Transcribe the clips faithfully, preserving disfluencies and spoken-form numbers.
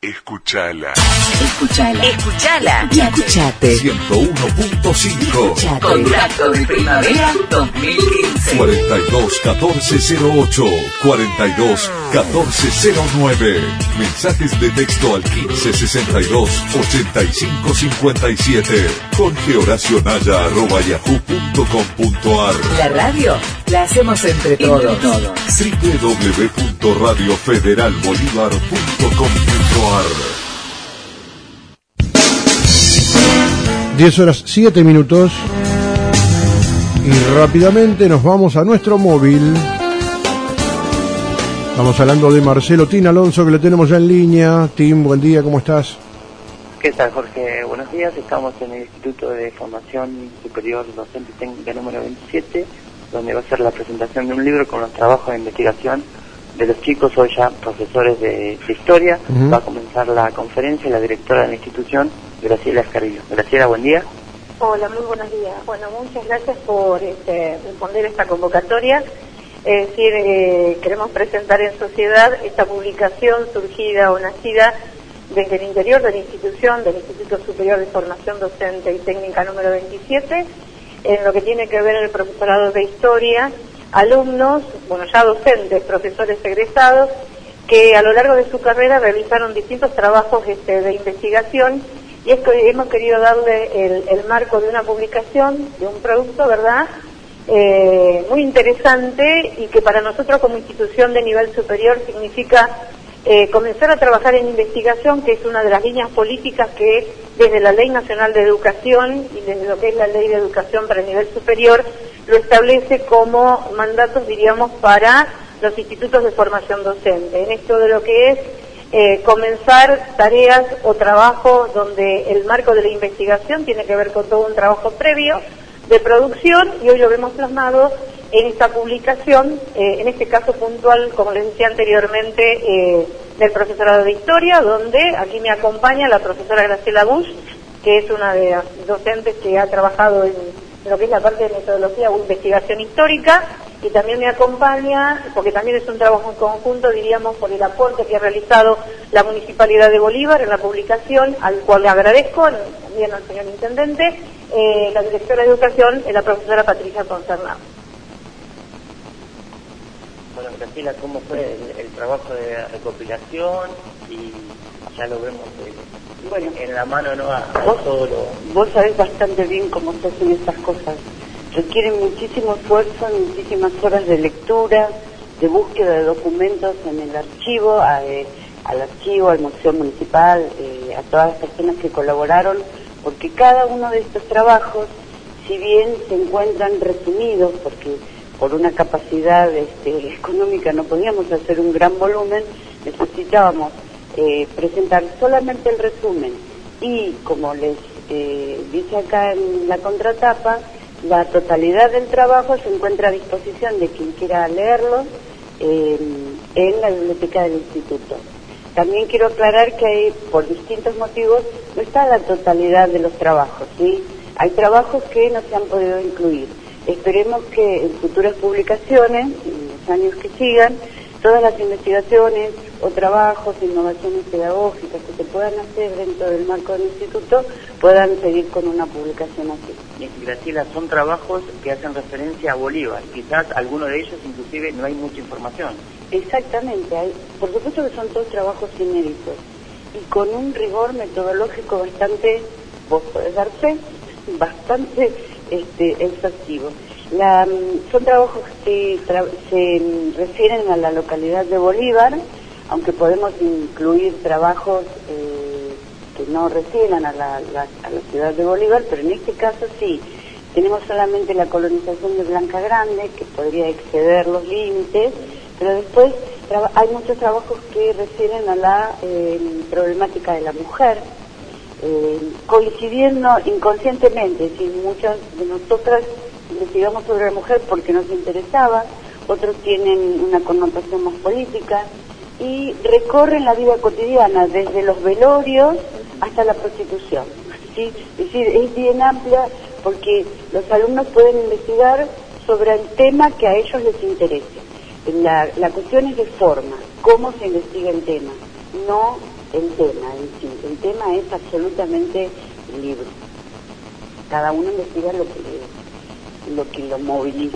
Escuchala. Escuchala. Escuchala. Y escuchate. ciento uno punto cinco. Contacto de Primavera dos mil quince. cuarenta y dos catorce cero ocho. cuarenta y dos catorce cero nueve. Mensajes de texto al quince sesenta y dos ochenta y cinco cincuenta y siete. Jorge Horacio Naya arroba yahoo punto com punto ar. La radio la hacemos entre todos. Entre todos. doble u doble u doble u punto radio federal bolívar punto com punto ar. diez horas siete minutos y rápidamente nos vamos a nuestro móvil. Estamos hablando de Marcelo Tin Alonso, que lo tenemos ya en línea. Tim, buen día, ¿cómo estás? ¿Qué tal, Jorge? Buenos días. Estamos en el Instituto de Formación Superior Docente y Técnica número veintisiete, donde va a ser la presentación de un libro con los trabajos de investigación de los chicos, hoy ya profesores de, de historia. Uh-huh. Va a comenzar la conferencia la directora de la institución, Graciela Escarrillo. Graciela, buen día. Hola, muy buenos días. Bueno, muchas gracias por este, responder esta convocatoria. Es decir, eh, queremos presentar en sociedad esta publicación surgida o nacida desde el interior de la institución, del Instituto Superior de Formación Docente y Técnica número veintisiete, en lo que tiene que ver el profesorado de historia, alumnos, bueno, ya docentes, profesores egresados, que a lo largo de su carrera realizaron distintos trabajos este, de investigación, y es que hemos querido darle el, el marco de una publicación, de un producto, ¿verdad?, eh, muy interesante, y que para nosotros como institución de nivel superior significa eh, comenzar a trabajar en investigación, que es una de las líneas políticas que desde la Ley Nacional de Educación y desde lo que es la Ley de Educación para el nivel superior lo establece como mandatos, diríamos, para los institutos de formación docente. En esto de lo que es eh, comenzar tareas o trabajos donde el marco de la investigación tiene que ver con todo un trabajo previo de producción, y hoy lo vemos plasmado en esta publicación, eh, en este caso puntual, como les decía anteriormente, eh, del profesorado de historia, donde aquí me acompaña la profesora Graciela Bush, que es una de las docentes que ha trabajado en lo que es la parte de metodología o investigación histórica, y también me acompaña, porque también es un trabajo en conjunto, diríamos, por el aporte que ha realizado la Municipalidad de Bolívar en la publicación, al cual le agradezco, también al señor Intendente, eh, la directora de Educación, la profesora Patricia Concernado. Bueno, Graciela, ¿cómo fue el, el trabajo de recopilación? Y ya lo vemos eh, bueno, en la mano, ¿no? A, a vos, todo lo... vos sabés bastante bien cómo se hacen estas cosas. Requieren muchísimo esfuerzo, muchísimas horas de lectura, de búsqueda de documentos en el archivo, a, eh, al archivo, al Museo Municipal, eh, a todas las personas que colaboraron, porque cada uno de estos trabajos, si bien se encuentran resumidos, porque por una capacidad este, económica no podíamos hacer un gran volumen, necesitábamos eh, presentar solamente el resumen, y como les eh, dice acá en la contratapa, la totalidad del trabajo se encuentra a disposición de quien quiera leerlo eh, en la biblioteca del instituto. También quiero aclarar que hay, por distintos motivos, no está la totalidad de los trabajos, ¿sí? Hay trabajos que no se han podido incluir. Esperemos que en futuras publicaciones, en los años que sigan, todas las investigaciones o trabajos, innovaciones pedagógicas que se puedan hacer dentro del marco del instituto puedan seguir con una publicación así. Y, Graciela, son trabajos que hacen referencia a Bolívar. Quizás alguno de ellos inclusive no hay mucha información. Exactamente, hay, por supuesto que son todos trabajos inéditos y con un rigor metodológico bastante, vos podés dar fe, bastante este, exhaustivo. La, son trabajos que tra se refieren a la localidad de Bolívar, aunque podemos incluir trabajos eh, que no refieran a la, la, a la ciudad de Bolívar, pero en este caso sí. Tenemos solamente la colonización de Blanca Grande, que podría exceder los límites, pero después hay muchos trabajos que refieren a la eh, problemática de la mujer, eh, coincidiendo inconscientemente, es decir, muchas de nosotras investigamos sobre la mujer porque nos interesaba, otros tienen una connotación más política, y recorren la vida cotidiana, desde los velorios hasta la prostitución, ¿sí? Es decir, es bien amplia porque los alumnos pueden investigar sobre el tema que a ellos les interese. La, la cuestión es de forma, cómo se investiga el tema, no el tema en sí. El tema es absolutamente libre. Cada uno investiga lo que, lo que lo moviliza.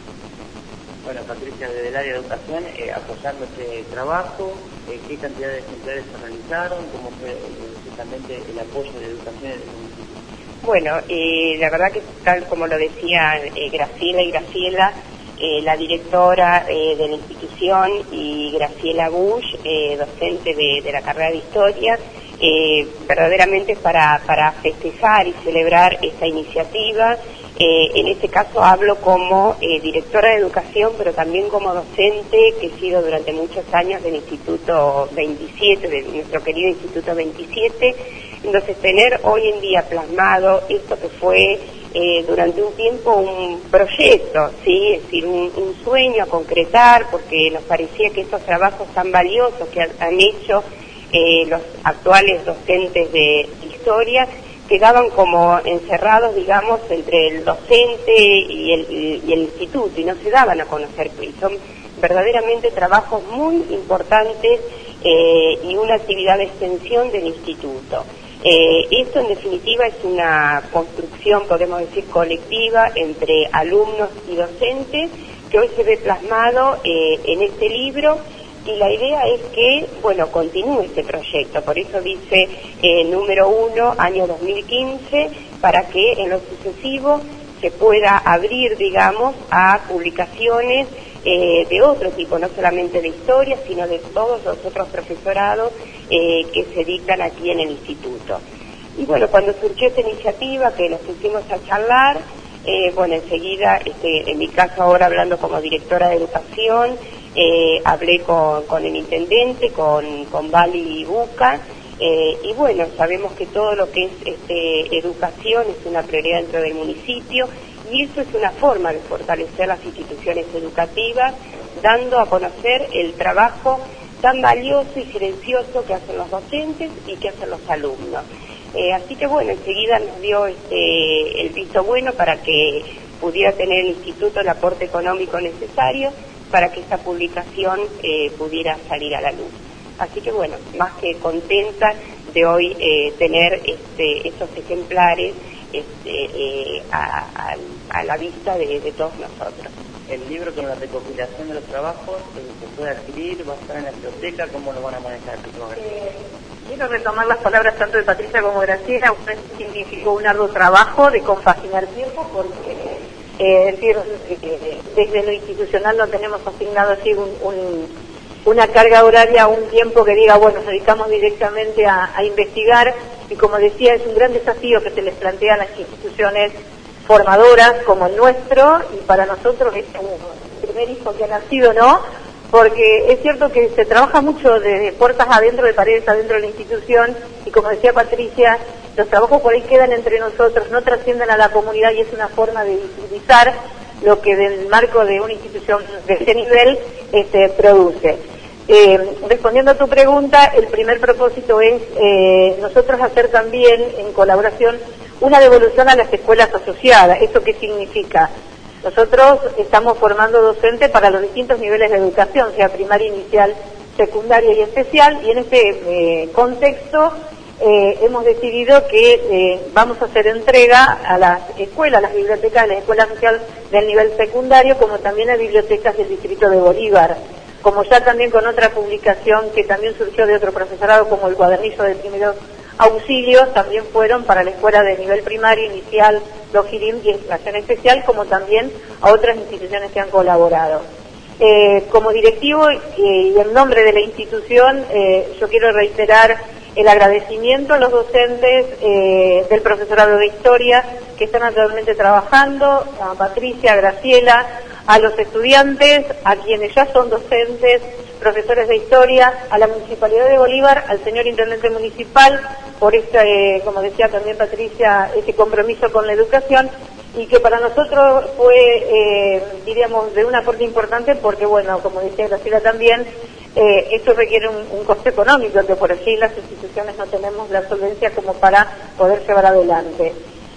Bueno, Patricia, desde el área de educación, eh, apoyando este trabajo, eh, ¿qué cantidad de ejemplares se realizaron? ¿Cómo fue eh, justamente el apoyo de educación en el municipio? Bueno, eh, la verdad que tal como lo decía eh, Graciela y Graciela, eh, la directora eh, de la institución, y Graciela Bush, eh, docente de, de la carrera de Historia, eh, verdaderamente para, para festejar y celebrar esta iniciativa. Eh, en este caso hablo como eh, directora de educación, pero también como docente, que he sido durante muchos años del Instituto veintisiete, de nuestro querido Instituto veintisiete. Entonces, tener hoy en día plasmado esto que fue eh, durante un tiempo un proyecto, ¿sí? Es decir, un, un sueño a concretar, porque nos parecía que estos trabajos tan valiosos que han, han hecho eh, los actuales docentes de historia quedaban como encerrados, digamos, entre el docente y el, y el instituto, y no se daban a conocer. Y son verdaderamente trabajos muy importantes eh, y una actividad de extensión del instituto. Eh, esto en definitiva es una construcción, podemos decir, colectiva entre alumnos y docentes, que hoy se ve plasmado eh, en este libro. Y la idea es que, bueno, continúe este proyecto, por eso dice eh, número uno, año dos mil quince, para que en lo sucesivo se pueda abrir, digamos, a publicaciones eh, de otro tipo, no solamente de historia, sino de todos los otros profesorados eh, que se dictan aquí en el instituto. Y bueno, cuando surgió esta iniciativa, que nos pusimos a charlar, eh, bueno, enseguida, este, en mi caso ahora hablando como directora de educación, Eh, hablé con, con el intendente, con, con Vali Buca, eh, y bueno, sabemos que todo lo que es este, educación es una prioridad dentro del municipio, y eso es una forma de fortalecer las instituciones educativas, dando a conocer el trabajo tan valioso y silencioso que hacen los docentes y que hacen los alumnos. Eh, así que bueno, enseguida nos dio este, el visto bueno para que pudiera tener el instituto el aporte económico necesario para que esta publicación eh, pudiera salir a la luz. Así que bueno, más que contenta de hoy eh, tener este, estos ejemplares este, eh, a, a, a la vista de, de todos nosotros. El libro con la recopilación de los trabajos eh, se puede adquirir, va a estar en la biblioteca, ¿cómo lo van a manejar? Eh, quiero retomar las palabras tanto de Patricia como de Graciela. Usted significó un arduo trabajo de compaginar tiempo, porque Eh, es decir, eh, desde lo institucional no tenemos asignado así un, un, una carga horaria, un tiempo que diga, bueno, nos dedicamos directamente a, a investigar, y como decía, es un gran desafío que se les plantea a las instituciones formadoras como el nuestro, y para nosotros es un primer hijo que ha nacido, ¿no? Porque es cierto que se trabaja mucho de puertas adentro, de paredes adentro de la institución, y como decía Patricia, los trabajos por ahí quedan entre nosotros, no trascienden a la comunidad, y es una forma de visibilizar lo que del marco de una institución de ese nivel este, produce. Eh, respondiendo a tu pregunta, el primer propósito es eh, nosotros hacer también, en colaboración, una devolución a las escuelas asociadas. ¿Eso qué significa? Nosotros estamos formando docentes para los distintos niveles de educación, sea primaria, inicial, secundaria y especial, y en este eh, contexto eh, hemos decidido que eh, vamos a hacer entrega a las escuelas, a las bibliotecas de la escuela social del nivel secundario, como también a bibliotecas del distrito de Bolívar, como ya también con otra publicación que también surgió de otro profesorado, como el cuadernillo de primeros auxilios, también fueron para la escuela de nivel primario, inicial, Logirim y educación especial, como también a otras instituciones que han colaborado. Eh, como directivo eh, y en nombre de la institución, eh, yo quiero reiterar el agradecimiento a los docentes eh, del profesorado de historia que están actualmente trabajando, a Patricia, a Graciela, a los estudiantes, a quienes ya son docentes, profesores de historia, a la Municipalidad de Bolívar, al señor Intendente Municipal, por este, eh, como decía también Patricia, ese compromiso con la educación, y que para nosotros fue, eh, diríamos, de un aporte importante, porque bueno, como decía Graciela también, eh, esto requiere un, un coste económico, que por allí las instituciones no tenemos la solvencia como para poder llevar adelante.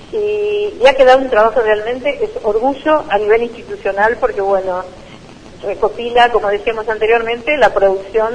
Y, y ha quedado un trabajo realmente, es orgullo a nivel institucional, porque bueno, recopila, como decíamos anteriormente, la producción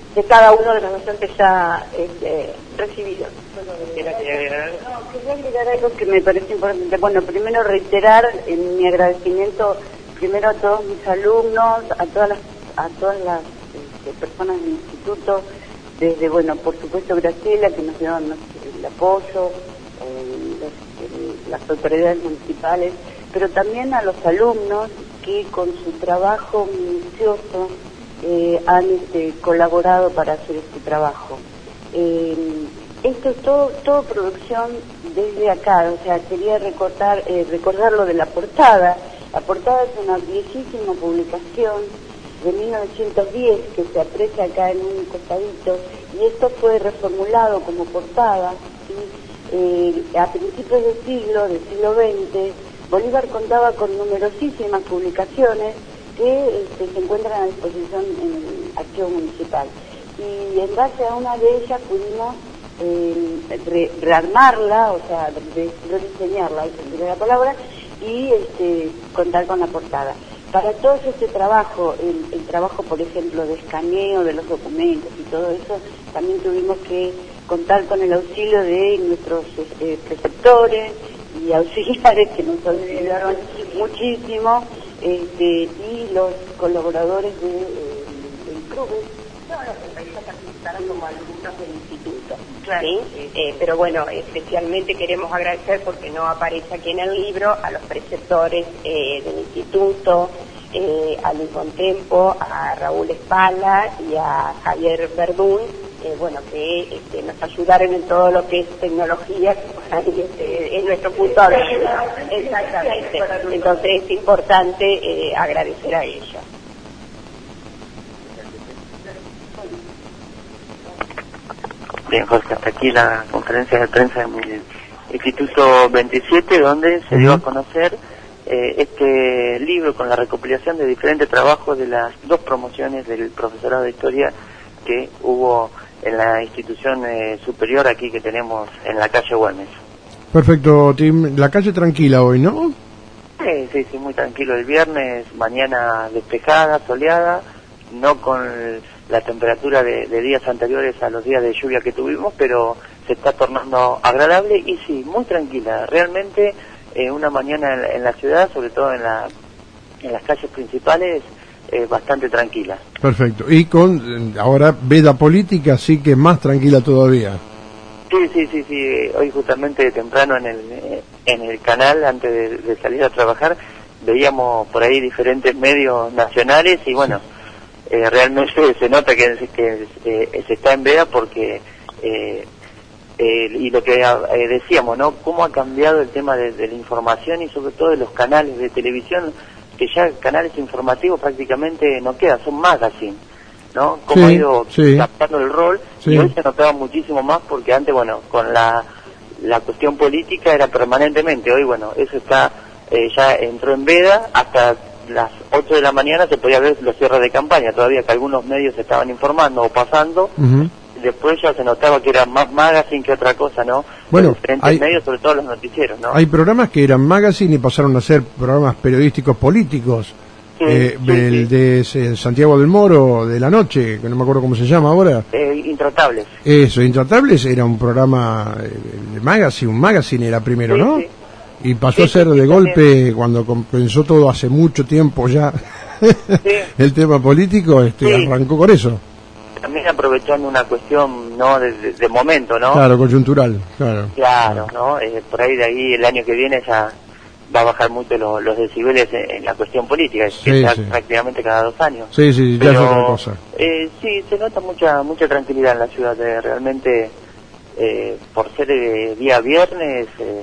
de cada uno de los docentes ya este, recibidos. No, quería agregar algo que me parece importante. Bueno, primero reiterar en mi agradecimiento primero a todos mis alumnos, a todas las, a todas las este, personas del instituto, desde, bueno, por supuesto Graciela, que nos dio el apoyo, eh, los, el, las autoridades municipales, pero también a los alumnos que con su trabajo minucioso eh, han este, colaborado para hacer este trabajo. Eh, esto es todo, todo producción desde acá, o sea, quería recordar, eh, recordar lo de la portada. La portada es una viejísima publicación de mil novecientos diez que se aprecia acá en un costadito, y esto fue reformulado como portada, ¿sí? eh, a principios del siglo, del siglo veinte, Bolívar contaba con numerosísimas publicaciones que este, se encuentran a disposición en el archivo municipal. Y en base a una de ellas pudimos eh, re rearmarla, o sea, re rediseñarla, esa sería la palabra, y este, contar con la portada. Para todo este trabajo, el, el trabajo, por ejemplo, de escaneo de los documentos y todo eso, también tuvimos que contar con el auxilio de nuestros eh, preceptores y auxiliares que nos ayudaron muchísimo, este, y los colaboradores de, eh, del club. Todos los empresas participaron como alumnos del instituto, claro. ¿Sí? Eh, pero bueno, especialmente queremos agradecer, porque no aparece aquí en el libro, a los preceptores eh, del instituto, eh, a Luis Bontempo, a Raúl Espala y a Javier Verdún, eh, bueno, que este, nos ayudaron en todo lo que es tecnología, que este, es nuestro punto de vista. Exactamente. Entonces es importante eh, agradecer a ellos. Bien, Jorge, hasta aquí la conferencia de prensa del Instituto veintisiete, donde se dio a conocer eh, este libro con la recopilación de diferentes trabajos de las dos promociones del profesorado de historia que hubo en la institución eh, superior aquí que tenemos en la calle Güemes. Perfecto, Tim. La calle tranquila hoy, ¿no? Sí, sí, sí, muy tranquilo el viernes, mañana despejada, soleada, no con la temperatura de, de días anteriores a los días de lluvia que tuvimos, pero se está tornando agradable y sí, muy tranquila. Realmente eh, una mañana en, en la ciudad, sobre todo en, la, en las calles principales, eh, bastante tranquila. Perfecto. Y con ahora veda política, sí que más tranquila todavía. Sí, sí, sí, sí. Hoy justamente temprano en el, en el canal, antes de, de salir a trabajar, veíamos por ahí diferentes medios nacionales y bueno... Sí. Eh, realmente se nota que, que eh, se está en veda porque, eh, eh, y lo que eh, decíamos, ¿no? Cómo ha cambiado el tema de, de la información y sobre todo de los canales de televisión, que ya canales informativos prácticamente no quedan, son magazine, ¿no? Cómo sí, ha ido sí. captando el rol, sí. Y hoy se notaba muchísimo más porque antes, bueno, con la, la cuestión política era permanentemente, hoy, bueno, eso está, eh, ya entró en veda hasta... las ocho de la mañana se podía ver los cierres de campaña, todavía que algunos medios se estaban informando o pasando, uh-huh. Después ya se notaba que era más magazine que otra cosa, ¿no? Bueno, los diferentes hay, medios, sobre todo los noticieros, ¿no? Hay programas que eran magazine y pasaron a ser programas periodísticos políticos. Sí, eh, sí, el sí. de Santiago del Moro, de la noche, que no me acuerdo cómo se llama ahora. Eh, Intratables. Eso, Intratables era un programa de magazine, un magazine era primero, sí, ¿no? Sí. Y pasó sí, a ser de golpe, también. Cuando comenzó todo hace mucho tiempo ya, sí. el tema político, este, sí. arrancó con eso. También aprovechando una cuestión, ¿no?, de, de, de momento, ¿no? Claro, coyuntural, claro. Claro, ¿no? Eh, por ahí de ahí el año que viene ya va a bajar mucho lo, los decibeles en, en la cuestión política, sí, que sí. prácticamente cada dos años. Sí, sí, Pero, ya es otra cosa. Eh, sí, se nota mucha mucha tranquilidad en la ciudad, eh, realmente, eh, por ser eh, día viernes... Eh,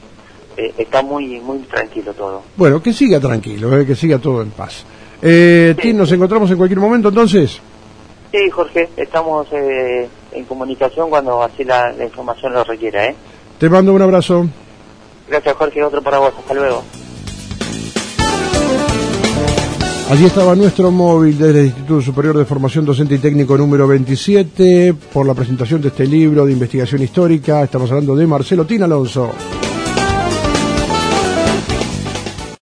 Eh, está muy muy tranquilo todo. Bueno, que siga tranquilo, eh, que siga todo en paz. Eh, sí. Tim, ¿nos encontramos en cualquier momento entonces? Sí, Jorge, estamos eh, en comunicación cuando así la, la información lo requiera, ¿eh? Te mando un abrazo. Gracias, Jorge, otro para vos, hasta luego. Allí estaba nuestro móvil desde el Instituto Superior de Formación Docente y Técnico número veintisiete por la presentación de este libro de investigación histórica. Estamos hablando de Marcelo Tin Alonso.